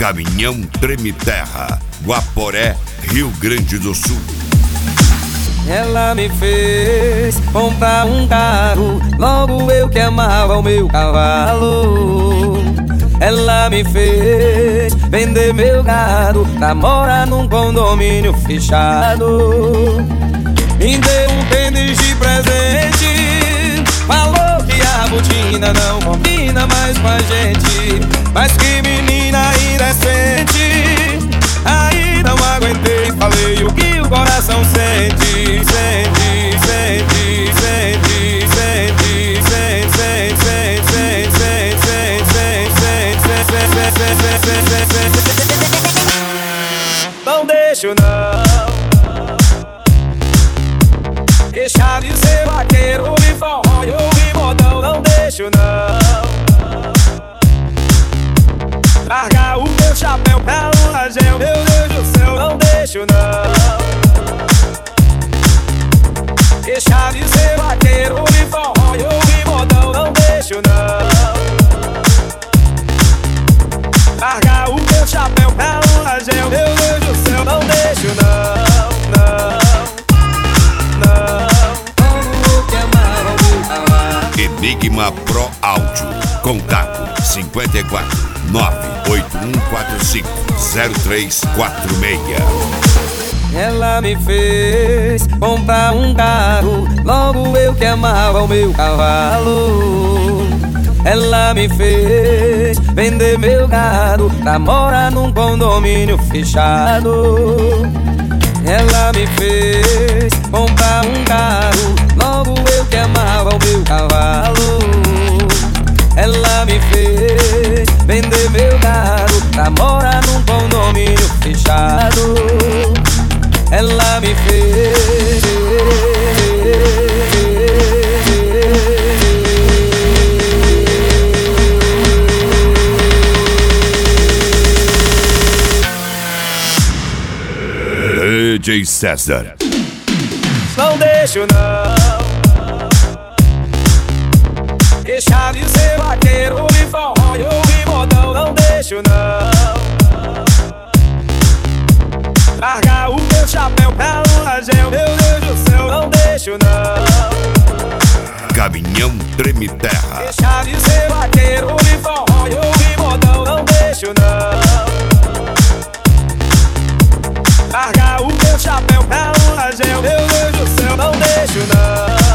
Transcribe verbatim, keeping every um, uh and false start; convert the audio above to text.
Caminhão Treme Terra, Guaporé, Rio Grande do Sul. Ela me fez comprar um carro, logo eu que amava o meu cavalo. Ela me fez vender meu gado pra morar num condomínio fechado. Me deu um tênis de presente, falou que a botina não combina mais com a gente. Mas que menina indecente, aí não aguentei, falei o que o coração sente. Sente, sente, sente, sente, sente, sente, sente, sente, sente. Não deixo não deixar de ser vaqueiro, ouvir forró e ouvir modão. Não deixo não largar o meu chapéu pra um ragel, meu Deus do céu. Não deixo não deixar de ser vaqueiro, ouvir forró e ouvir modão. Não deixo não largar o meu chapéu pra um ragel, meu Deus do céu. Não deixo não, não, não. Como que amava o meu cavalo. Enigma Pro Áudio. Contato cinquenta e quatro, nove oito um quatro cinco, zero três quatro seis. Ela me fez comprar um carro, logo eu que amava o meu cavalo. Ela me fez vender meu gado pra morar num condomínio fechado. Ela me fez comprar um carro, logo eu que amava o meu cavalo. Ela me fez vender meu gado pra morar num condomínio fechado. Ela me fez. D J César. Não deixo não deixar de ser vaqueiro, ouvir forró e ouvir modão. Não deixo não largar o meu chapéu pra um ragel, meu Deus do céu. Não deixo não Caminhão Treme Terra. deixar de ser vaqueiro, ouvir forró e ouvir modão. Não deixo não largar o meu chapéu pra um ragel, meu Deus do céu. Não deixo não